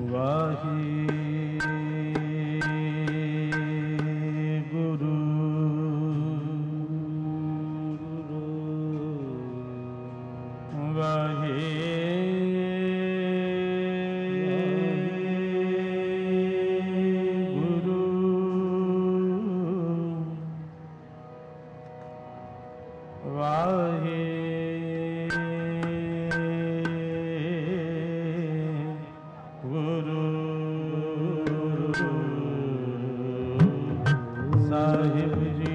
वाहिगुरु वाहिगुरु साहिब जी।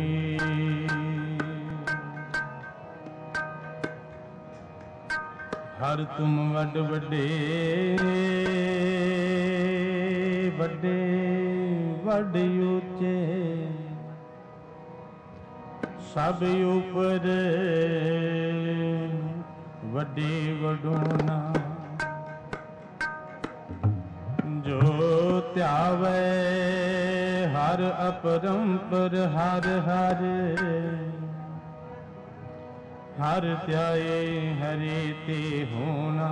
हर तुम वड वडे वडे वड ऊंचे सब ऊपर वडे वडोना जो त्यावे हर अपरंपर हर हर हर त्याए हरे ते होना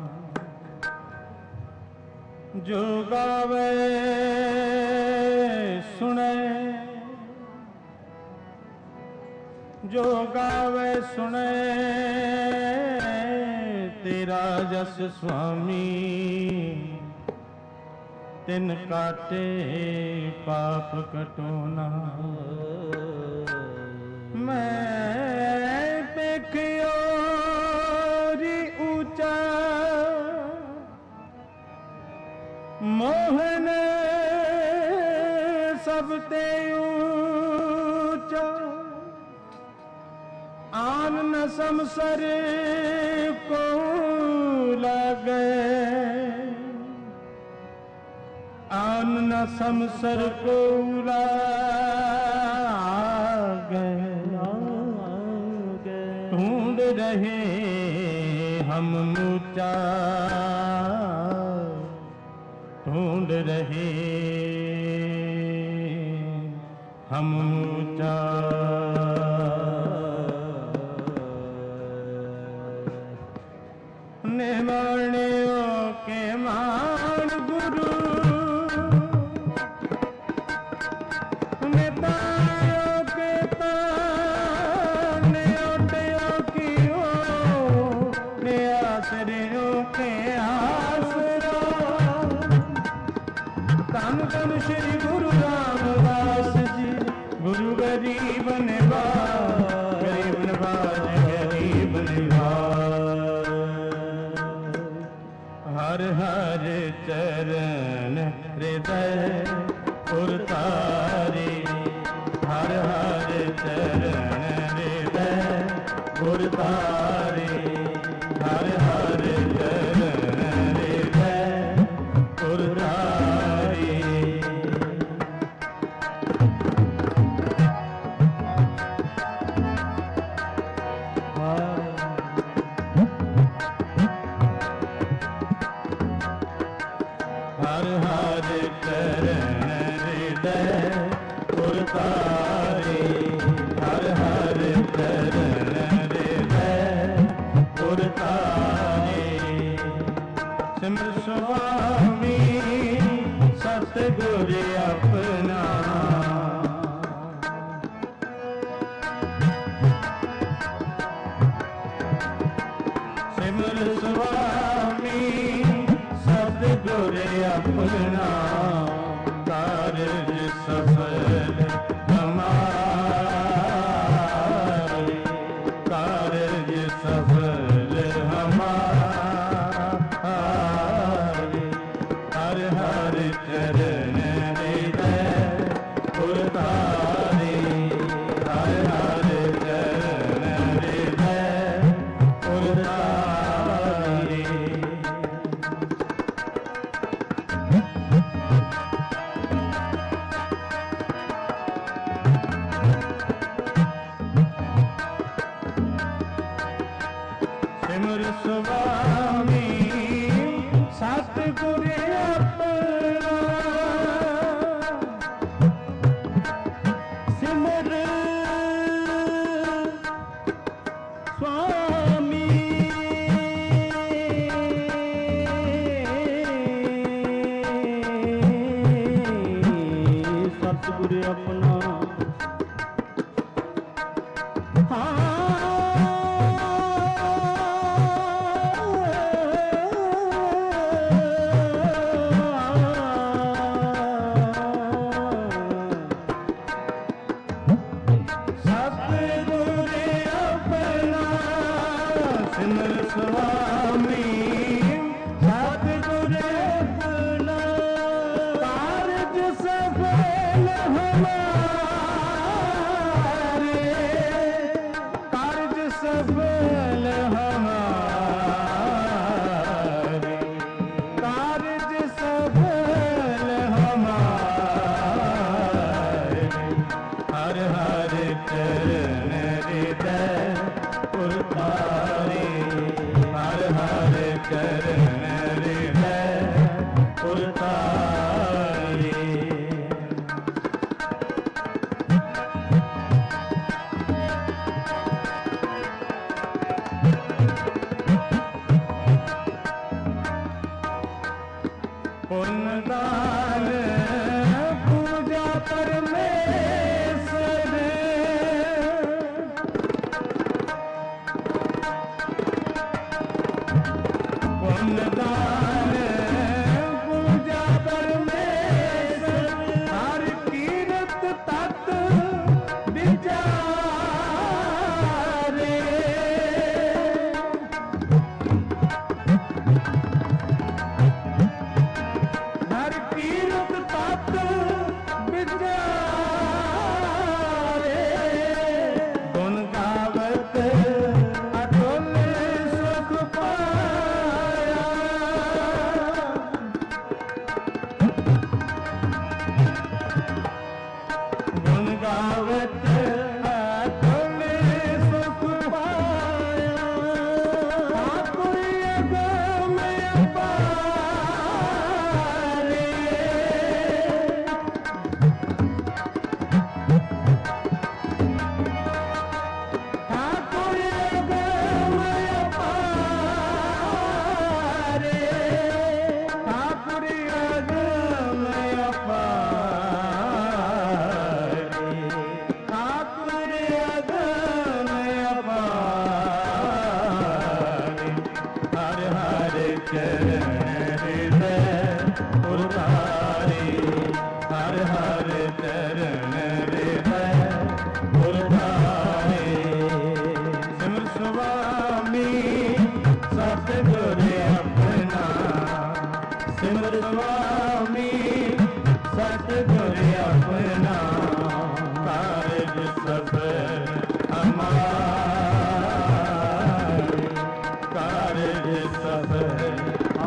जो गावे सुने जो गावे सुने तेरा जस स्वामी तिन काटे पाप कटोना मैं पेखियो री ऊंचा मोहन सबते ऊंचा आन न समसर को लागे आन न समसर को लागे ढूंढ रहे हम ऊंचा ढूंढ रहे हम ऊंचा निवारणियों के मान गुरु नेताओं के ताने ओटियों की हो ने आसरियों के आसरा धन धन श्री गुरु रामदास जी गुरु गरीब निवाज गरीब निवाज गरीब निवाज हर हर चरण हृदय उतारे हर हर चरण हृदय उतारे हर हर चरण हृदय उतारे हर हर चरण हृदय उतारे हर हर चरण हृदय उतारे सिमर स्वामी सतगुर अपना सिमर स्वामी सतगुर अपना कारज सफल हमारे कारज सफल हमारे हर हर चरण हृदय उतारे हर हर चरण हृदय उतारे सिमर स्वामी सतगुर अपना सिमर स्वामी स्वामी सतगुर अपना कारज सफल हमारे कारज सफल हमारे कारज सफल हमारे हर हर चरण हृदय उतारे हर हर चरण हृदय उतारे पुण्यदान पूजा परमेश्वर पुण्यदान पूजा परमेश्वर हर कीरत तत् विचारे हर कीरत तत् विचारे गुण गावत अतुल सुख पाया गुण गावत अतुल सुख पाया ठाकुर अगम अपारे ठाकुर अगम अपारे ठाकुर अगम अपारे ठाकुर अगम अपारे हर हर चरण हृदय उतारे हर हर चरण हृदय उतारे सिमर स्वामी सतगुर अपना सिमर स्वामी सतगुर अपना कारज सफल हमारे कारज सफल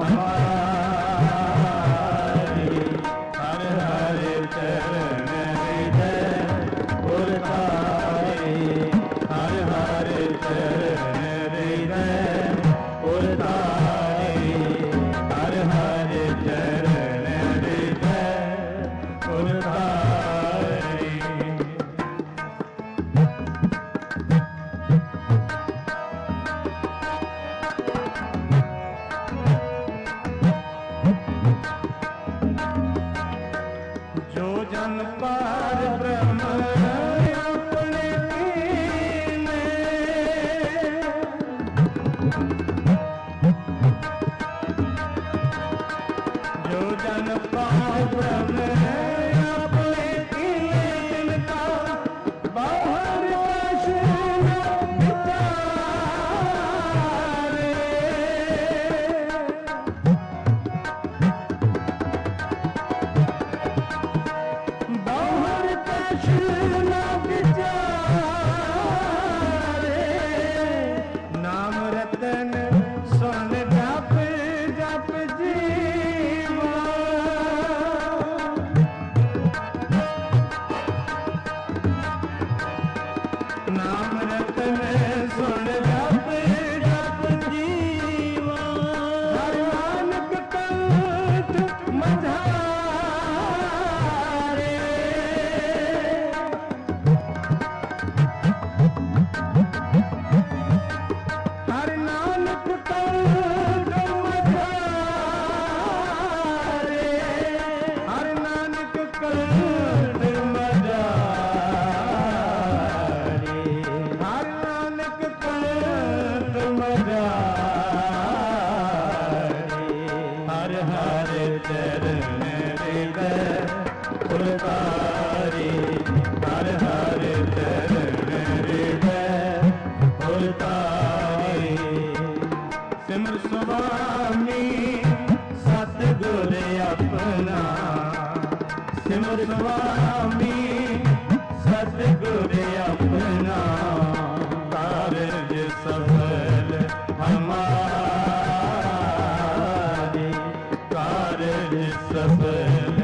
हमारे हर हर चरण हृदय उतारे हर हर चरण हृदय उतारे हर हर चरण हृदय उतारे जो जन पार ब्रह्म अपने कीने जो जन पार ब्रह्म अपने कीने तिनका बाहर कछु न विचारे बाहर कछु न विचारे नाम रतन सुन जप जप जीवा सिमर स्वामी सतगुर अपना, सिमर स्वामी सतगुर अपना, कारज सफल हमारे, कारज सफल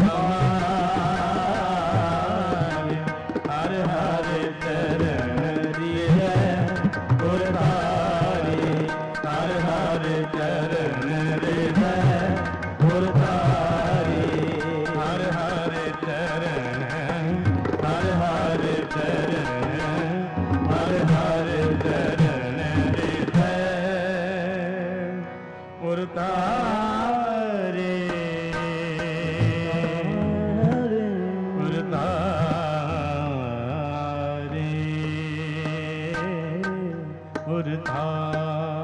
हमारे, हर हर चरण रिय गुरधारी, हर हर चरण रिय गुरधारी, हर हर चरण, हर हर चरण, हर हर चरण हृदय उरतारे, उरतारे, उरतारे।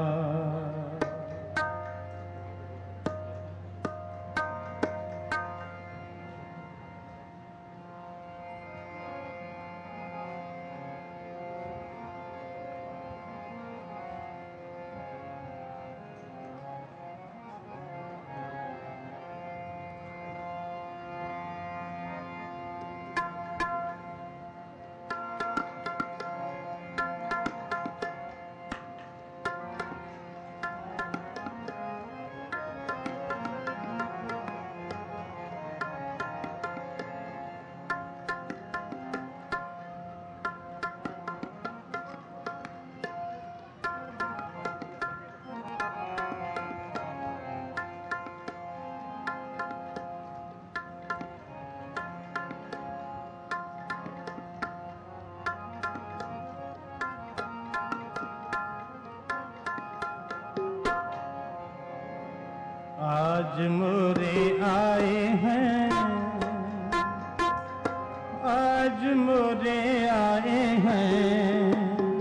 आज मोरे आए हैं, आज मोरे आए हैं,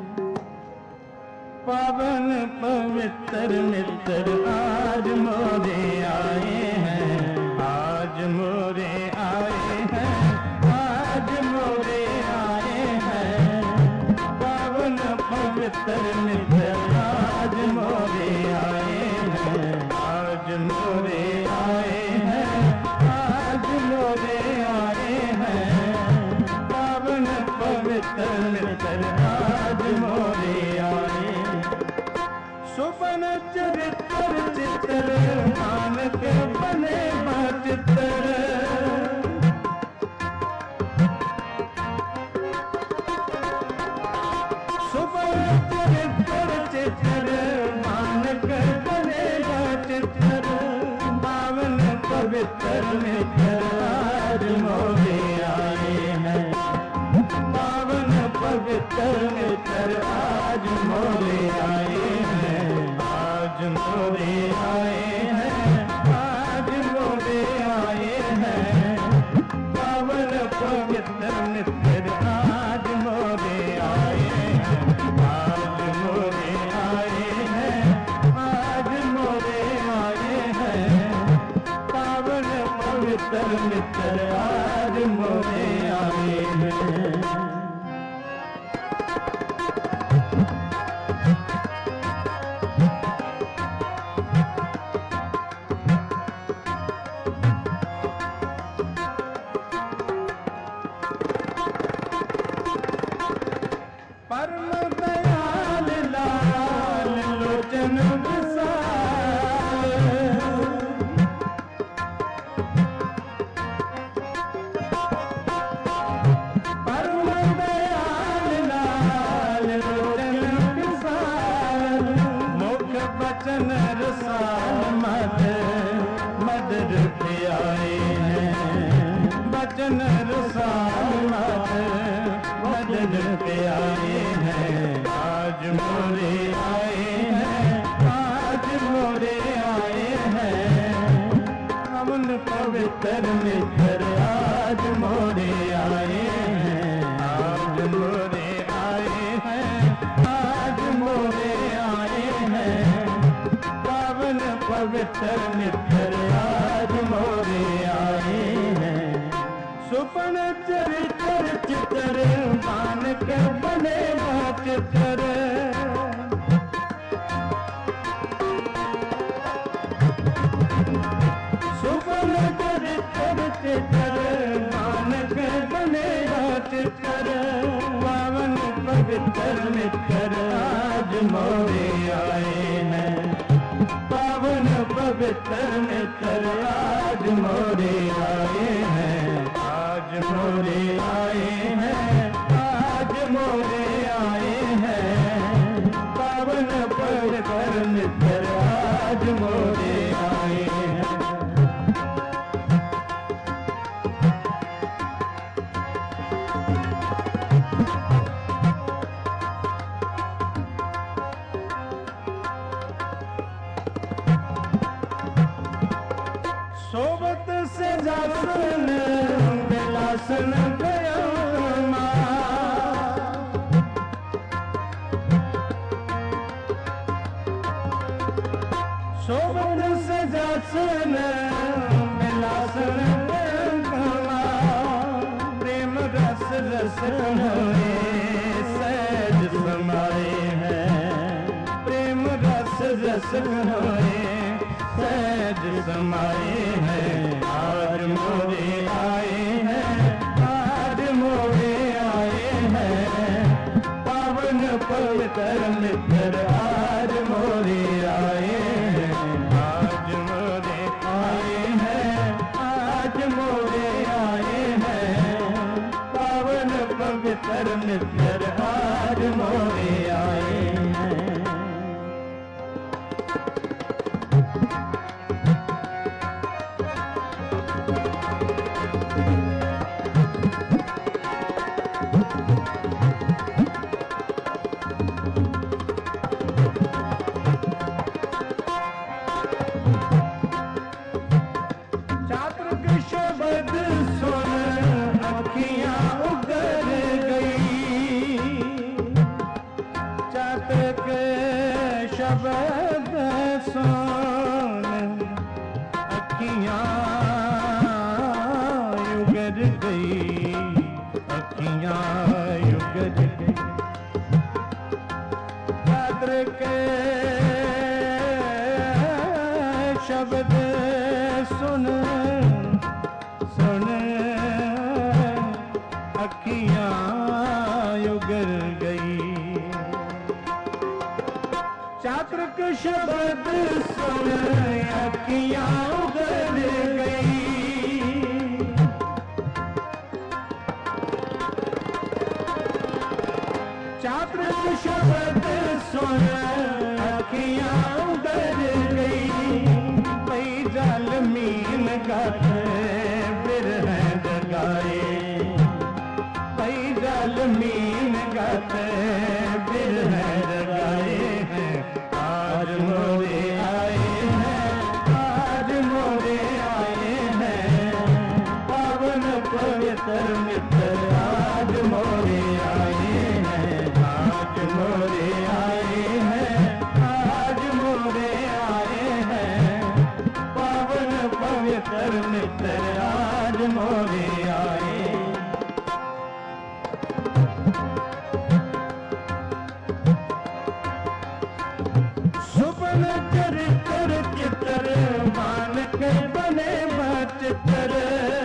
पावन पवित्र मित्र आज मोरे आए हैं, आज मोरे आए हैं, आज मोरे आए हैं, पावन पवित्र मित्र आज मोरे आए हैं, आज मोरे आए हैं, आज मोरे आए हैं, पावन पवित्र मित्र आज मोरे आए। सुपन चरित्र चित्र नानक बने चित्र, सुपन चरित्र चित्र नानक बने चित्र, पावन पवित्र मित्र आज मोरे आए हैं, पावन पवित्र मित्र आज मोरे आए हैं, आज मोरे आए हैं, आज मोरे आए हैं, पावन पवित्र मित्र आज मोरे आए हैं, आज मोरे आए हैं, आज मोरे आए हैं, पावन पवित्र मित्र आज मोरे आए हैं। परम दयाल लाल लोचन विशाल, परम दयाल लाल लोचन विशाल, मुख बचन रसाल मद मद रूप आए हैं, बचन रसाल मद मद रूप आए हैं, आज मोरे आए हैं, आज मोरे आए हैं, पावन पवित्र मित्र आज मोरे आए हैं, आज मोरे आए हैं, आज मोरे आए हैं, पावन पवित्र मित्र आज मोरे आए हैं। सुपन चरित्र चित्र नानक बने चित्र, मोरे आए हैं। पावन पवित्र मित्र आज मोरे आए हैं, आज मोरे आए हैं, आज मोरे आए हैं। पावन पवित्र मित्र आज मोरे आए हैं। सोबत से जासन बिलासन गया सोबत से जासन बिलासन गया। प्रेम रस रस हुए सहज समाए हैं। प्रेम रस रस हुए सहज समाए हैं। आज मोरे आए हैं, आज मोरे आए हैं। पावन पवित्र मित्र आज मोरे आए हैं, आज मोरे आए हैं, आज मोरे आए हैं। पावन पवित्र मित्र आज मोरे आए हैं। शब्द सुन अखियाँ युगर गई, अखियाँ युगर गई। छात्र के शब्द सुन सुन अखियाँ युगर गई। छात्र के शब्द सुन अखियाँ उगल गई। छात्र के शब्द सुन अखियाँ उगल गई। पई जल मीन गाते बिरह जगाए। पई जल मीन गाते बिरह जगाए हैं। आज मोरे आए हैं, आज मोरे आए हैं। पावन पवित्र मित्र आज मोरे आए हैं, आज मोरे आए हैं, आज मोरे आए हैं। पावन पवित्र मित्र आज मोरे आए। सुपन चरित्र चित्र मान के बने बचित्र।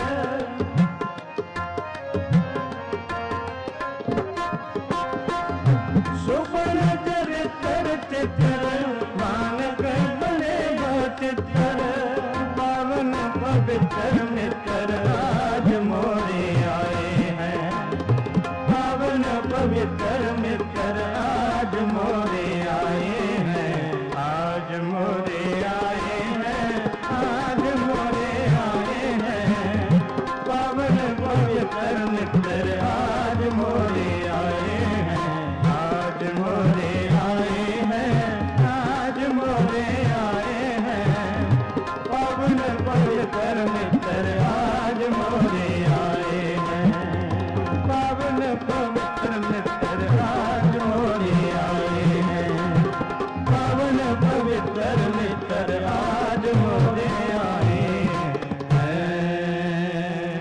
सुपन चरित्र चित्र मान के बने बचित्र। पावन पवित्र मित्र आज मोरे आए हैं। पावन पवित्र मित्र आज मोरे आए हैं, आज मोरे आए हैं, आज मोरे आए हैं। पावन पवित्र मित्र आज मोरे आए हैं, आज मोरे आए हैं, आज मोरे आए हैं। पावन पवित्र मित्र आज मोरे आए हैं। पावन पवित्र मित्र आज मोरे आए हैं। पावन पवित्र मित्र आज मोरे आए हैं।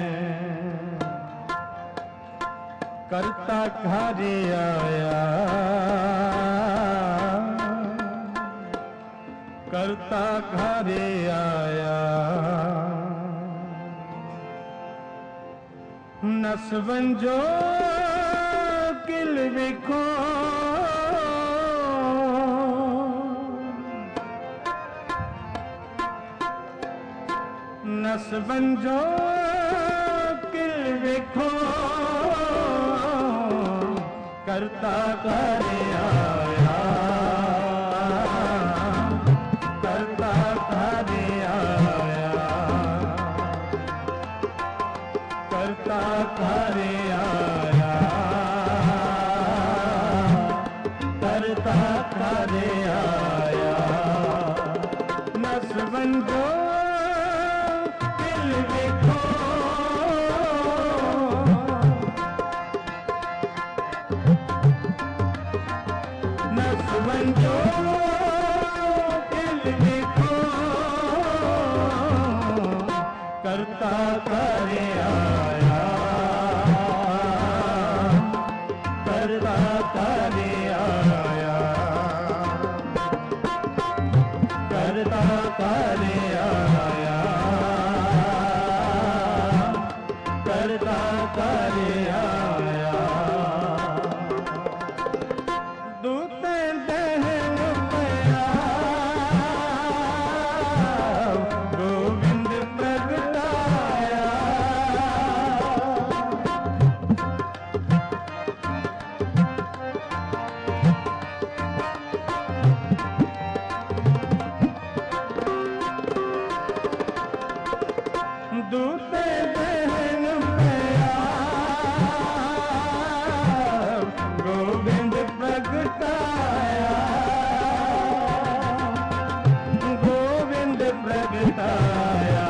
करता घरे आया, करता घरे आया। नसवंजो किल विखो नस बंजो किल देखो करता करे आया करता करे आया करता करे आया करता करे आया नस बंजो करता करे आया करता करे आया करता करे आया करता करे आया दूते दहन पया गोविंद प्रगटाया दूते दहन पया गोविंद प्रगटाया गोविंद प्रगटाया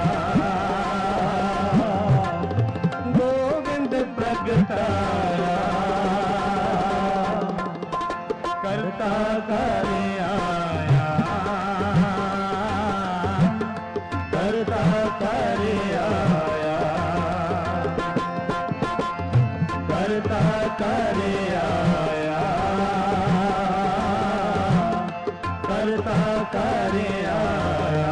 गोविंद प्रगटाया करता करे आया करता करे आया करता करे आया करता करे आया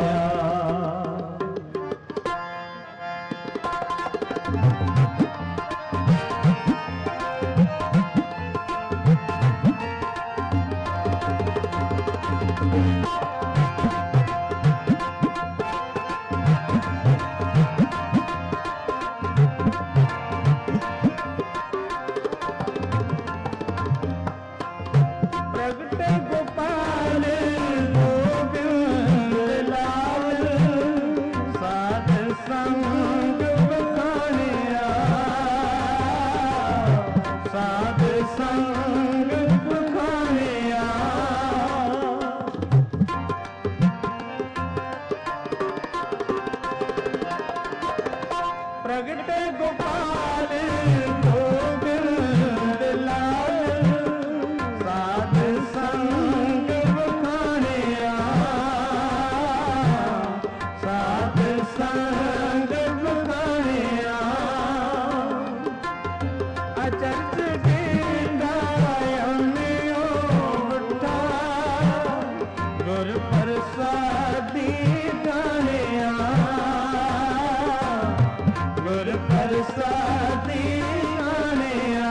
प्रगटे गोपाल गोविंद लाल साध संग बखानिया साध संग बखानिया प्रगटे गोपाल गोविंद लाल साध संग बखानिया साध संग बखानिया अचरज गेंदायनियो उठा गुर प्रसादी गानिया गुर प्रसादी गानिया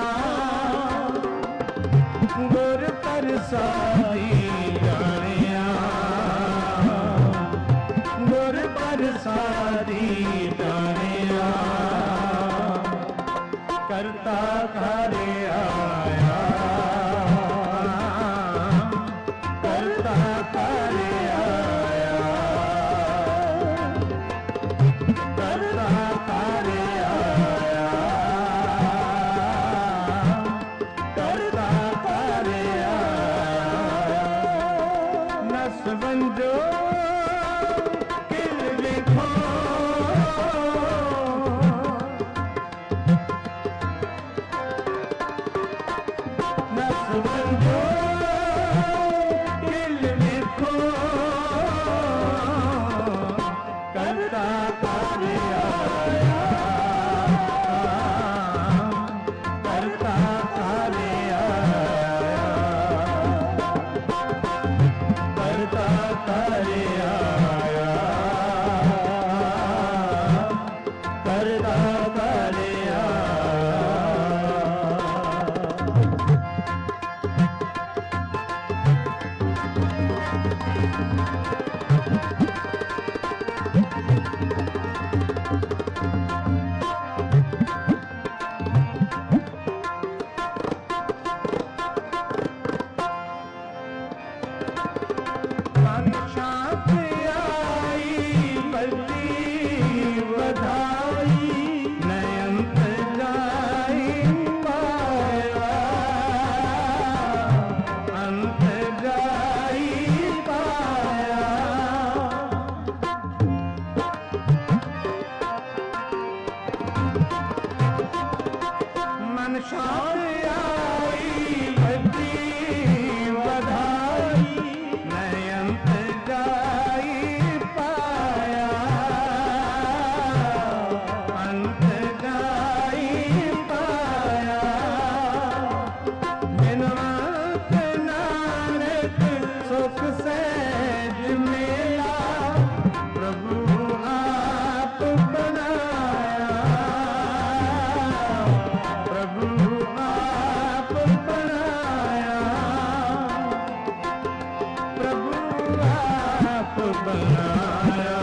गुर प्रसादी गानिया गुर प्रसादी गानिया करता करे आया करता करे आया करता करे आया करता करे आया नस बंजो किल देखो बनाया,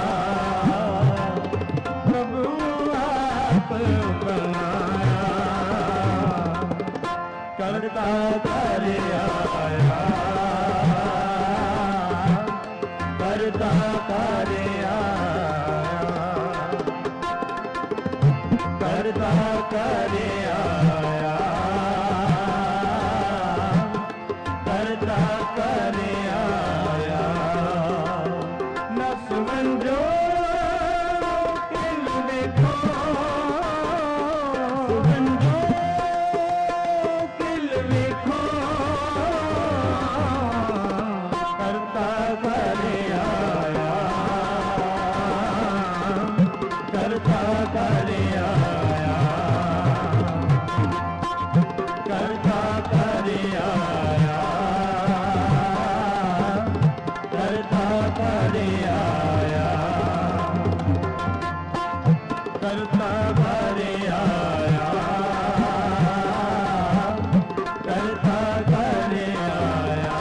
प्रभु आप बनाया, करता करे आया, करता करे आया, करता करे आया, करता करे आया, नस मंजो किल देखो, मंजो किल देखो, करता करे आया, करता करे आया, करता करे आया, करता करे आया, करता करे आया, करता करे आया,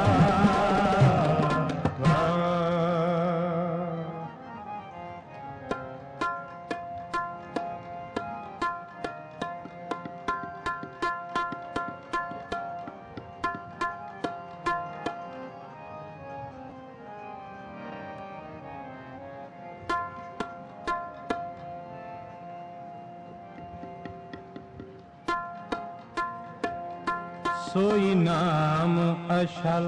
सोई नाम अशल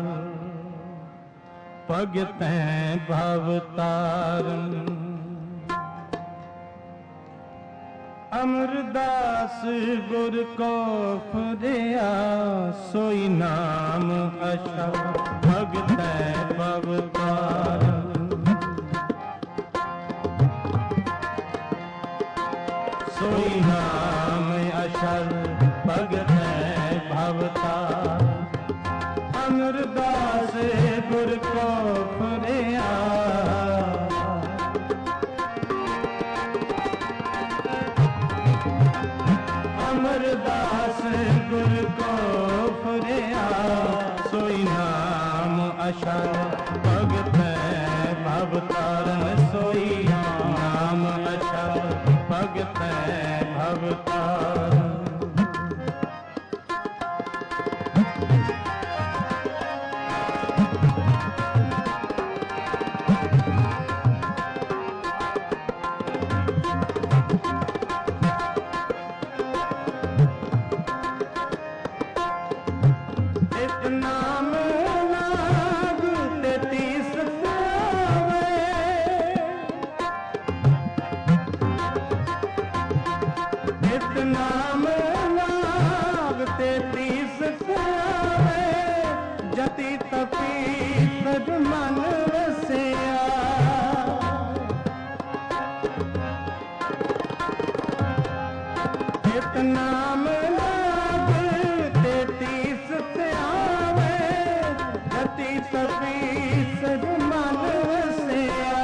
भगतैं भवतारन, अमरदास गुर को फुरिया, सोई नाम अशल भगतैं भवतारन, सोई नाम अशल भगतैं भवतार, अमरदास गुर को फुरिया, अमरदास गुर को फुरिया, सोई नाम अशल भगतैं भवतारन, सोई नाम अशल भगतैं भवतारन, नाम नाग तेतीस पावे, इत नाम नाग तेतीस पावे, जति तपी सज मन वसिया, इत नाम नाग तेतीस आवे, जति तपी सज मन वसिया,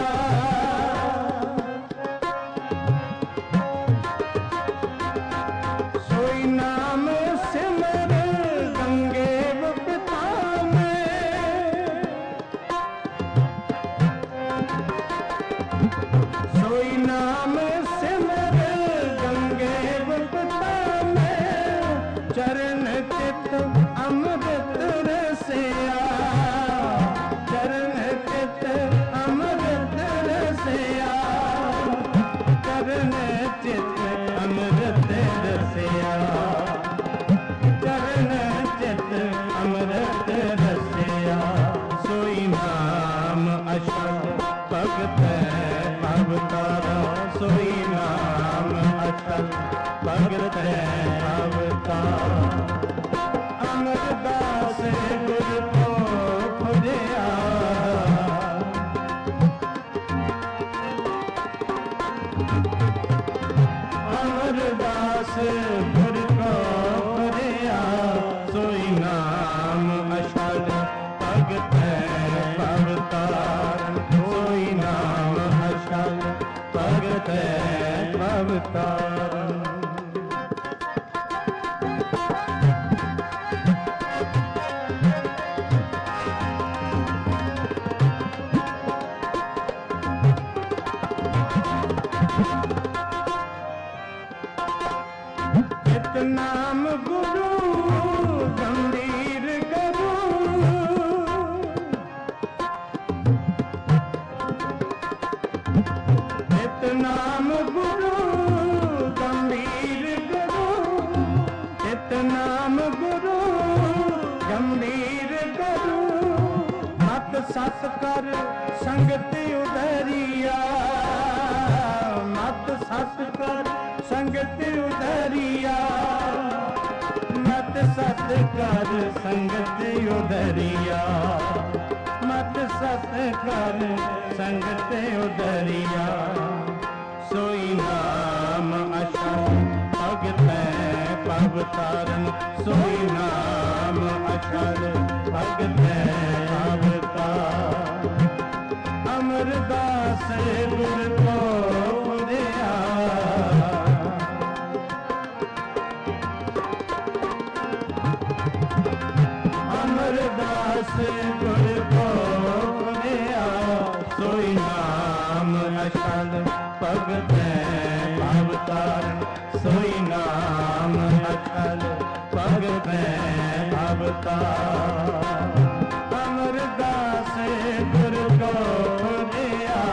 सोई नाम सिमर गंगे पिता में, सोई नाम सिमर गंगे पिता में, चरण चित अमृत रसिया, चरण चित अमृत रसिया, चरण चित अमृत रसिया, चरण चित अमृत रसिया, सोई नाम अशल भगतैं भवतारा, सोई नाम अशल भगतैं भवतारा, अमरदास गुर को फुरिया, अमरदास गुर को फुरिया, सोई नाम अशल भगतैं भवतार, सोई नाम अशल भगतैं भवतार, नाम गुरु गंभीर गुरु, चित नाम गुरु गंभीर गुरु, मत सत कर संगत उधरिया, मत सत कर संगत उधरिया, मत सत कर संगत उधरिया, मत सत कर संगत उधरिया, सोई नाम अशल भगत पव तारन, सोई नाम अशल भगत पव तारन, अमरदास गुर को पुरिया, अमरदास गुर को पुरिया, सोई नाम अशल भगत पव तारन, सोई नाम अशल भगत पव तारन, अमरदास गुर को पुरिया,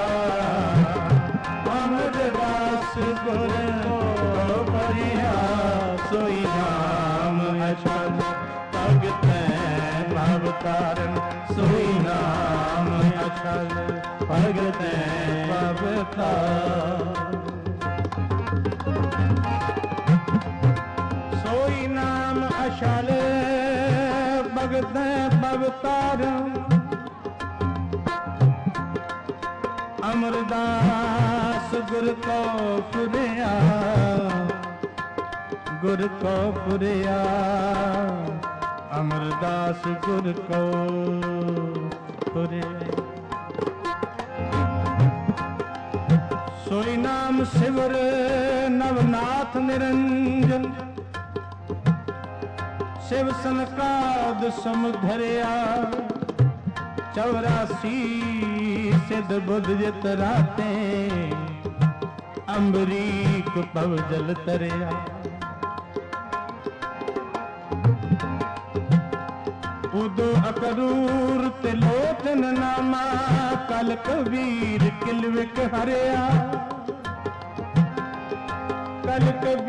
अमरदास गुर को पुरिया, सोई नाम अशल भगत पव तारन, सोई नाम अशल भगत पव तारन, सोई नाम अशल भगत पव तारन, अमरदास गुर को पुरिया, गुर को पुरिया, अमरदास गुर को पुरिया, सोई नाम शिवर नवनाथ निरंजन, शिव सनकाद समुधरिया, 84 सिद्ध बुद्ध जित राते, अम्बरीक पव जल तरिया, उदो अकरूर तिलोचन नामा, कल कबीर किलविक हरिया, कल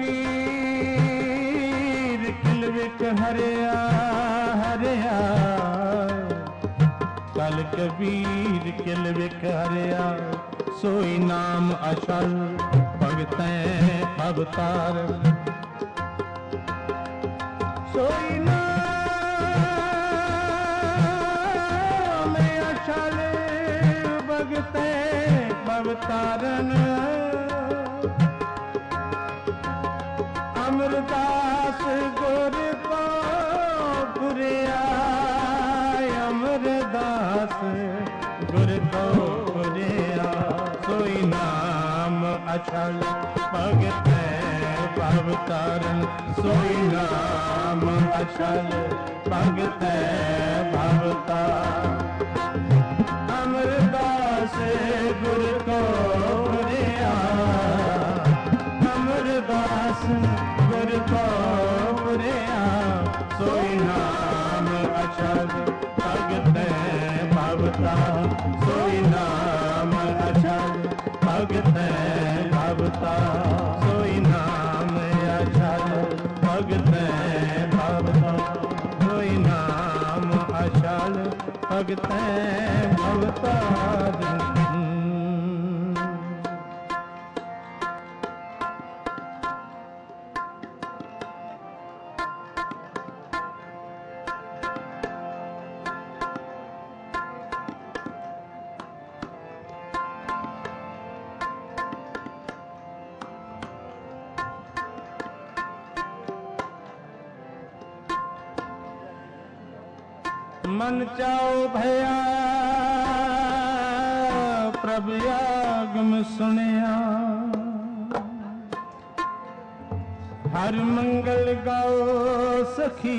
कबीर किलविक हरिया, हरिया, कल कबीर किलविक हरिया, सोई नाम अशल भगत पव तारन, सोई नाम अशल भगत पव तारन, अमरदास गुर को पुरिया, अमरदास गुर को पुरिया, सोई नाम अशल भगत पव तारन, सोई नाम अशल भगत पव तारन, अमरदास गुर को पुरिया, अमरदास गुर को पुरिया, सोई नाम अशल भगत पव तारन, सोई नाम अशल भगत पव तारन, सोई नाम अशल भगत पव तारन, सोई नाम अशल भगत पव तारन। मन चाओ भया प्रभु आगम सुनिया, हर मंगल गाओ सखी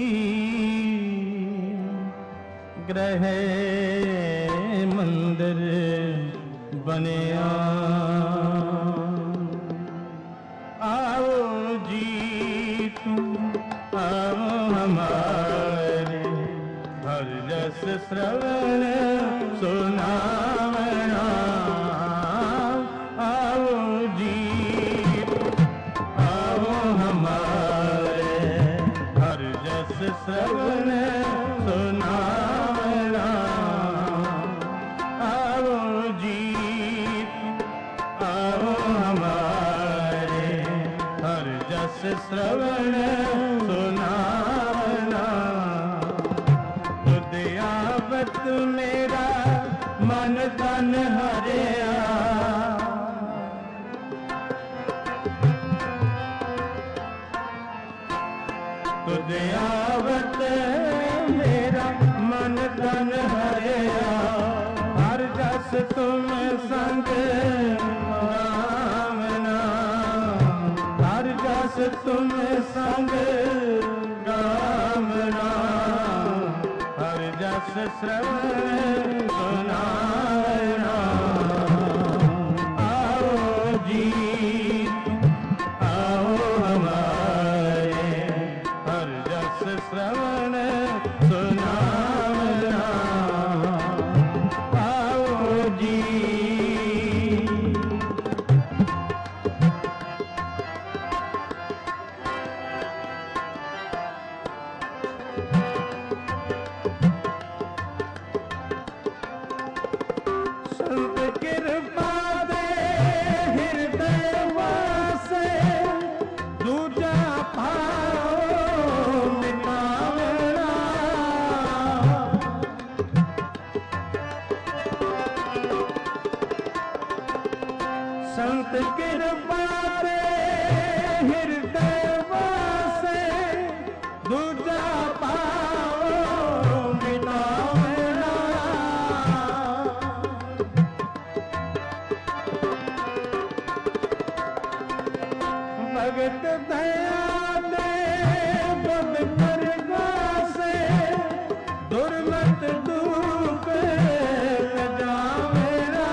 ग्रह मंदिर बनिया। आओ जी तुम आओ हमारे हर रस श्रवण सुनावना। आओ जीत आओ हमारे हर जस श्रवण सुनावना। तुद आवत मेरा मन तन हरिया, तुद आवत मेरा मन तन हरिया। हर जस तुम संग गावना, हर जस तुम संग गावना। हर जस श्रवण सुनावना। आओ जीत आओ हमारे हर जस श्रवण सुनावना। आओ जी संत कृपा दे हृदय वासे, दूजा पाओ मिटावना। संत कृपा दे हृदय वासे, दूजा पाओ मिटावना। भगत दया दे बुध परगासे, दुर्मत दुख जावेरा।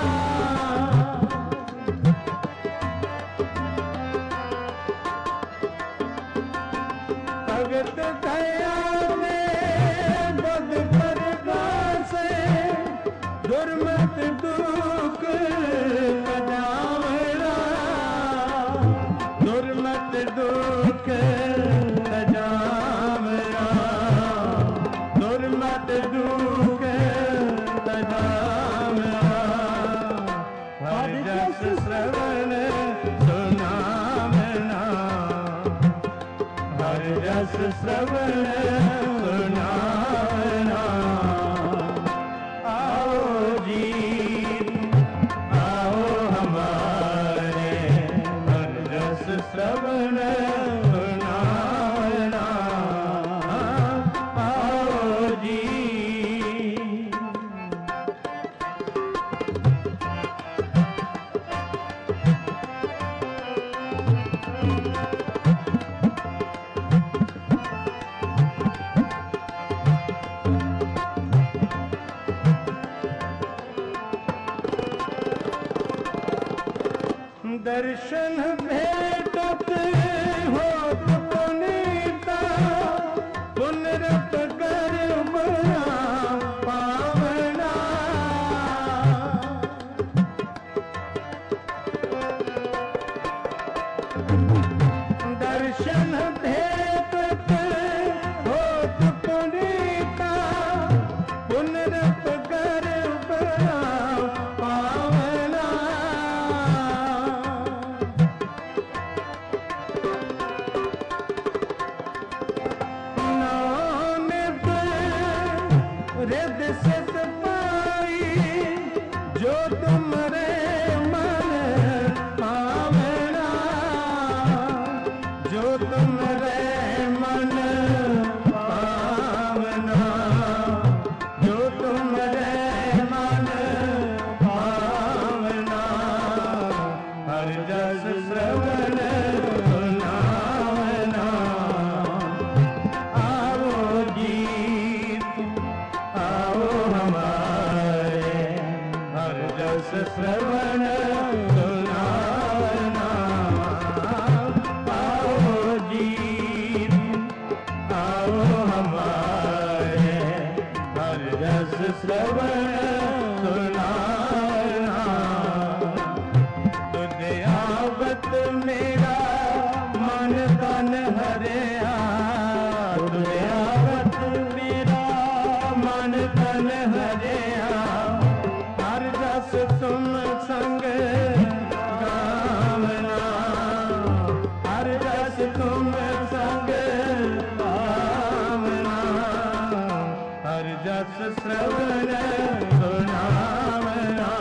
भगत दया दे बुध परगासे, दुर्मत दुख जावेरा। दुर्मत दुख तजावरा, दुर्मत दुख तजावरा। हर जस श्रवण सुनावना, हर जस श्रवण सुनावना। आओ जीत आओ हमारे हर जस श्रवण सुनावना। आओ जी दर्शन भेटत होत पुनीता, पुनरत गर्भ पावना। दर्शन भेटत होत पुनीता, पुनरत गर्भ पावना। रिद सिद्ध पाई जो तुमरे मन पावना, जो तुमरे मन पावना, जो तुमरे मन पावना। हर जस श्रवण सुनावना। आओ जीत आओ हमारे हर जस श्रवण सुनावना। आओ जीत आओ हमारे हर जस श्रवण सुनावना। तुद आवत मेरा मन तन हरिया, तुद आवत मेरा मन तन हरिया। हर जस जस तुम संग गावना, हर जस तुम संग गावना, हर जस श्रवण सुनावना।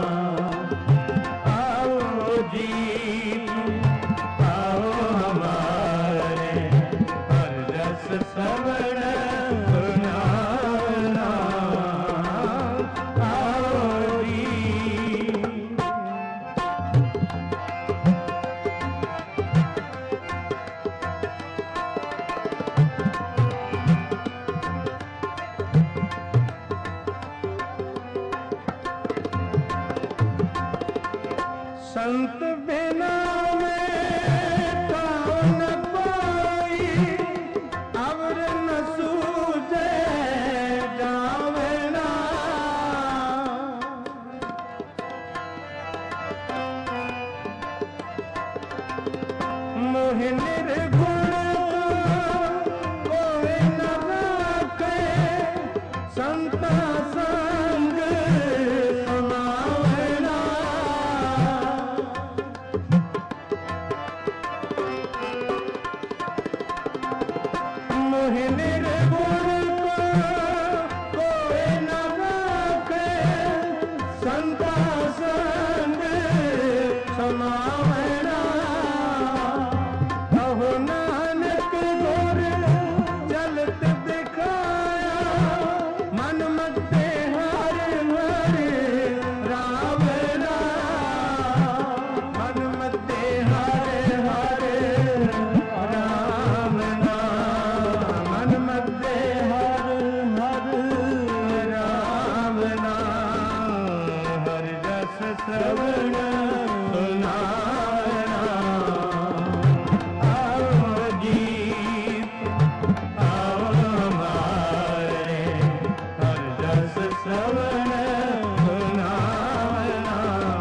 आओ जी आओ हमारे, हर जस श्रवण सुनावना। आओ जी संत बिना में कौन पाई, अवर न सूझे जावना। मोहि निर्गुण कोई न राखे, संता संग समावना। मोहि निर्गुण कोई न राखे, संता संग समावना। कहो नानक गुर चलत दिखाया, मन मते हर हर रावना। मन मते हर हर रावना, मन मते हर हर रावना। हर जस श्रवण सुनावना। आओ जी आओ हमारे, हर जस श्रवण सुनावना।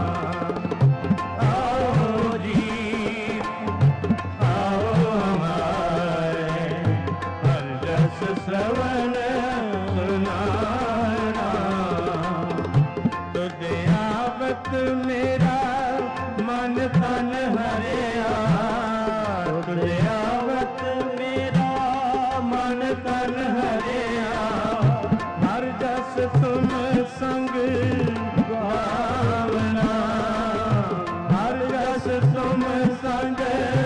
आओ जी आओ हमारे, हर जस श्रवण सुनावना। तुझे आवत मेरा मन तन हरिया, तुझे आवत मेरा मन तन हरिया। हर जस तुम संग गावना, हर जस तुम संग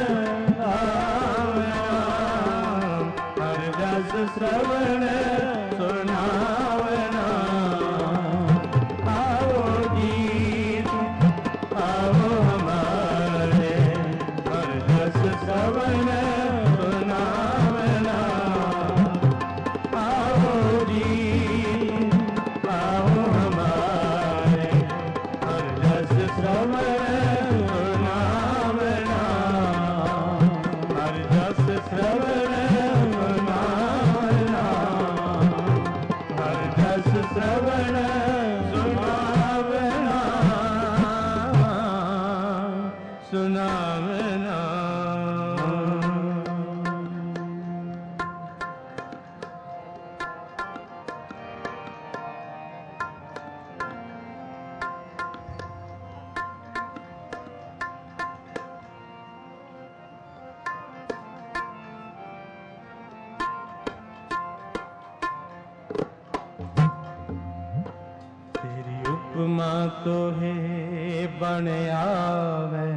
गावना। हर जस श्रवण सुनावना। आओ जी आओ हमारे, हर जस श्रवण सुनावना। आओ जी आओ हमारे, हर जस श्रवण सुनावना। हर जस श्रवण सुनावना। हर जस श्रवण सुनावना। सुनावना। तेरी उपमा तो है बन आवे,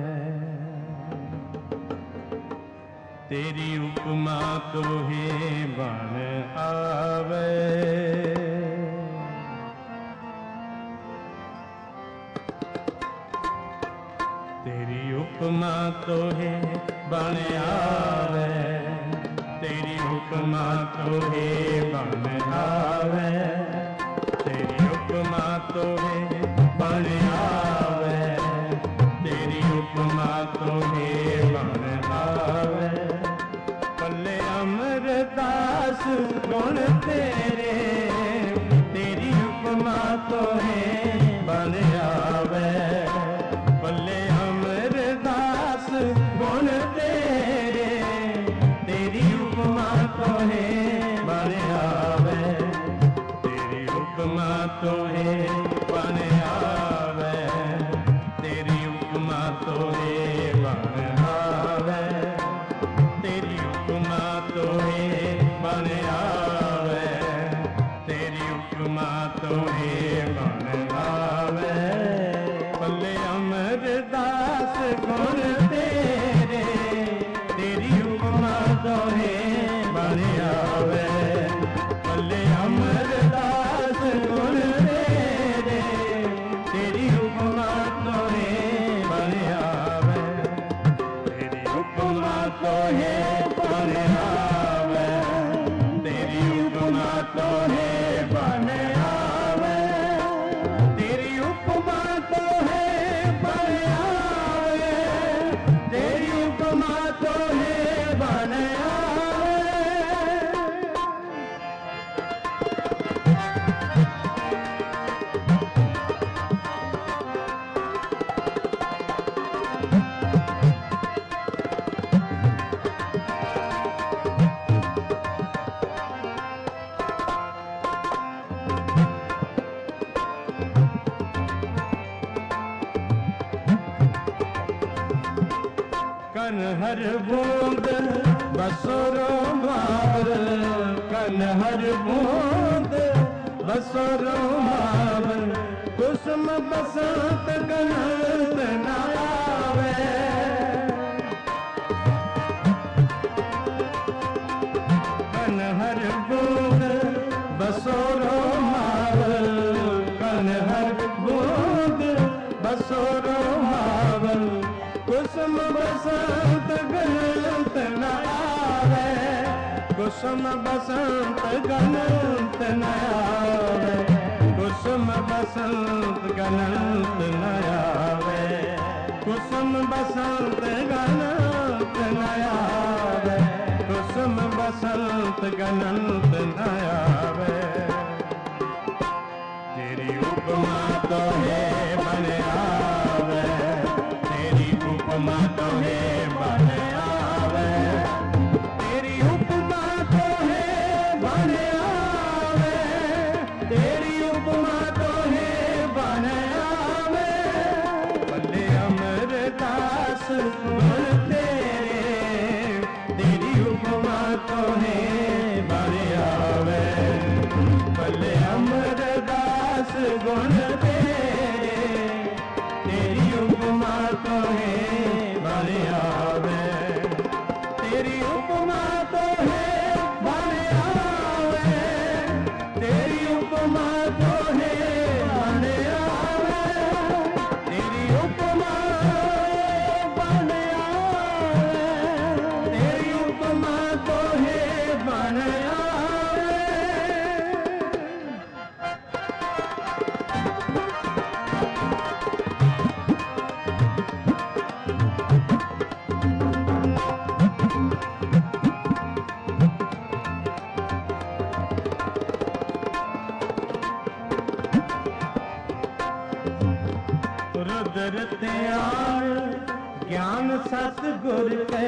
तेरी उपमा तो है बन आवे। तेरी उपमा तो है बन आवे, तेरी उपमा तो है बन आवे। तेरी उपमा तो है बन आवे, तेरी उपमा तो है बन आवे। पल्ले अमरदास गुण तेरे, तेरी उपमा तो है बन आवे। पल्ले अमरदास गुण तेरे, तेरी उपमा तो है बन आवे। तेरी उपमा तो है बन आवे, कन हर बूंद बसोरो मावर, कन हर बूंद बसोरो मावर, कुसुम बसंत गणत न आवे। कन हर बूंद बसोरो मावर, कन हर बूंद बसोरो मावर, कुसुम बसंत गणत न आवे, कुसुम बसंत गणत न आवे, कुसुम बसंत गणत न आवे, कुसुम बसंत गणत न आवे, कुसुम बसंत गणत न आवे। तेरी उपमा तो है बन आवे, तेरी उपमा तो है बन आवे, तेरी उपमा तो है बन आवे, तेरी उपमा तो है बन आवे। बल्ले अमरदास गुण तेरे, तेरी उपमा तो है बन आवे, बल्ले अमरदास गुण तेरे, तेरी उपमा तो है बन आवे, तेरी उपमा तो है बन आवे, तेरी उपमा तो है बन आवे, तेरी उपमा बन आवे, तेरी उपमा तो है बन आवे। रुद्र त्याग ज्ञान सतगुर के,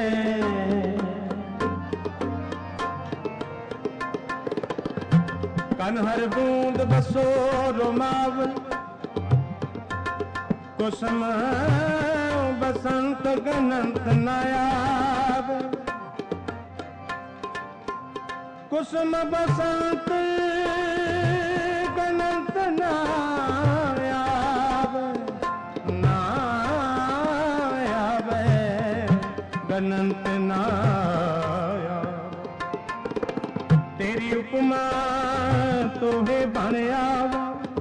कन हर बूंद बसोरो मावर, कुसुम बसंत गणत न आवे, कुसुम बसंत गणत न आवे, न आवे, गणत न आवे। तेरी उपमा तो है बन आवा,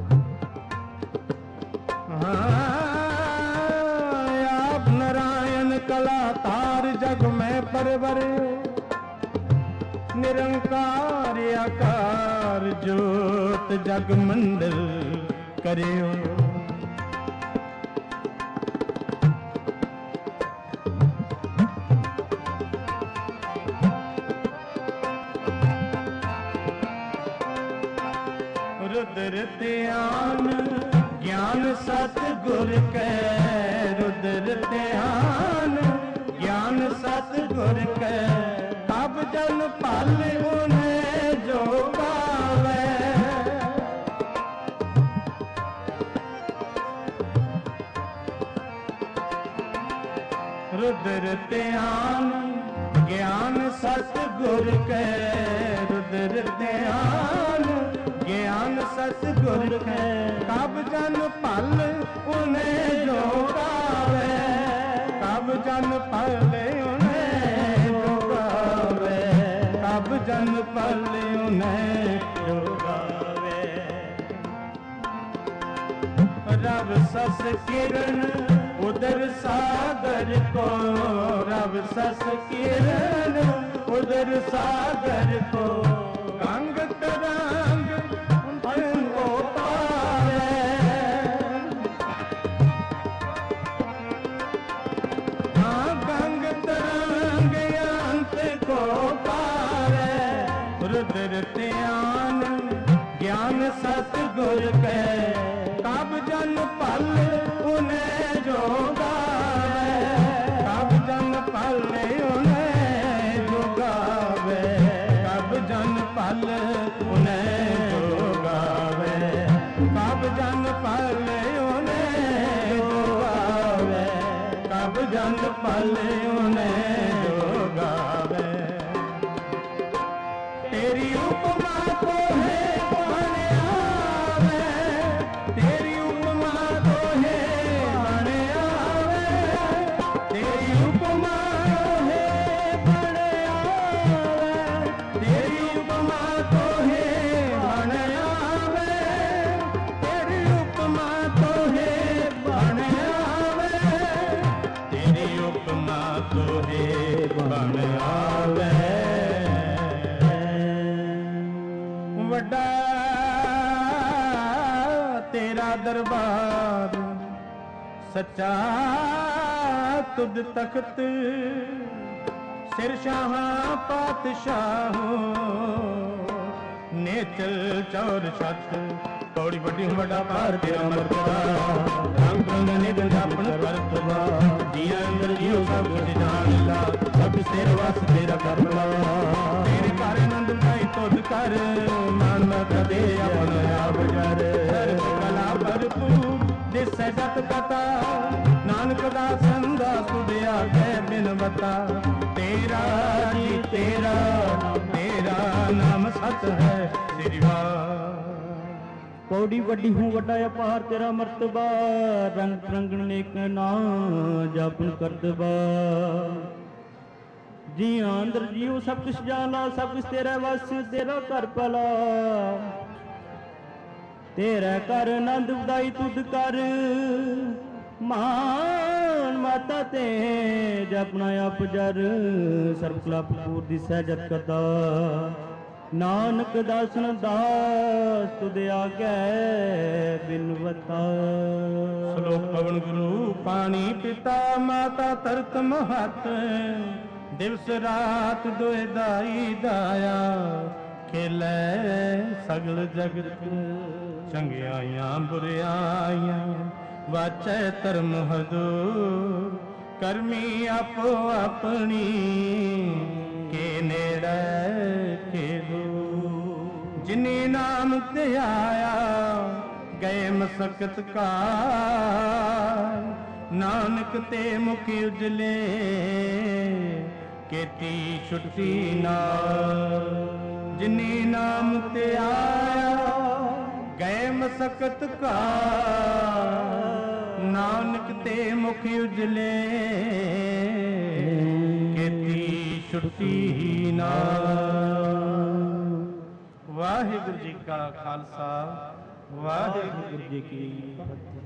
आप नारायण कला तार जग में परवरे, निरंकार आकार ज्योत जग मंडल करियो। रुद्र त्यान ज्ञान सतगुर के, रुद्र त्यान ज्ञान सतगुर के, तब जन पल उन्हें जो पावे। रुद्र त्यान ज्ञान सतगुर के, रुद्र त्यान ज्ञान सतगुर के, कब जन पल उन्हें जो गावे, कब जन पल उन्हें जो गावे, कब जन पल उन्हें जो गावे। रब सस किरण उदर सागर को, रब सस किरण उदर सागर को, गंग तरंग उनको पावे, हाँ गंग तरंग अंत को पावे। रुद्र त्यान ज्ञान सतगुर के, कब जन पल उन्हें जो गावे, कब जन पल उन्हें जो गावे, कब जन पल उन्हें जो गावे, कब जन पल उन्हें जो गावे, कब जन पाले उन्हें जो गावे। तेरी उपमा तो है बन आवे, तेरी उपमा तो है बन आवे, तेरी उपमा तो है बन आवे, तेरी उपमा तो है बन आवे, तेरी उपमा तो है बन आवे, तेरी उपमा तो है बन आवे। वड्डा तेरा दरबार सच्चा तुद तख्त, सिर शाहां पातशाहों नेचल चौर छत। कौड़ी बड़ी वड्डा पार तेरा मर्तबा, रंग रंग निगन जापन करतबा, जिया अंदर जियो सब कुछ जान ला, सब तेरे वास तेरा करबला। तेरे कर नंद भाई तुद कर, मान मत दे अपन आप जर। सर्व कला भरपूर दिसै जत कथा, नानक दा संदा सुधिया कै बिन बता। तेरा जी तेरा, तेरा नाम सत है श्री वाह। कौड़ी वड्डी हूँ वड्डा अपार तेरा मर्तबा, रंग रंगन नेक ना जापन करतबा। जी अंदर जियो सब कुछ जाना, सब कुछ तेरा वस तेरा कर भला। तेरा कर आनंद उदाई तुद कर, मान माता ते जपना आप जर। सर्व कला भरपूर दिसै जत कथा, नानक दासन दास तुद आगे बिनवता। श्लोक पवन गुरु पानी पिता माता तरत महत, दिवस रात दोए दाई दाया। खेलै सगल जगत चंगियाइयां बुरियाइयां, वाचै धर्म हदूर। करमी आपो अपनी के नेड़े के दूर। जिनी नाम ते आया गए मसकत कार, नानक ते मुखी उजले केती छुट्टी नाल। जिनी नाम ते आया गए मसकत कार, नानक ते मुखी उजले केती छुट्टी नाल। वाहिगुरु जी का खालसा, वाहिगुरु जी की फतेह।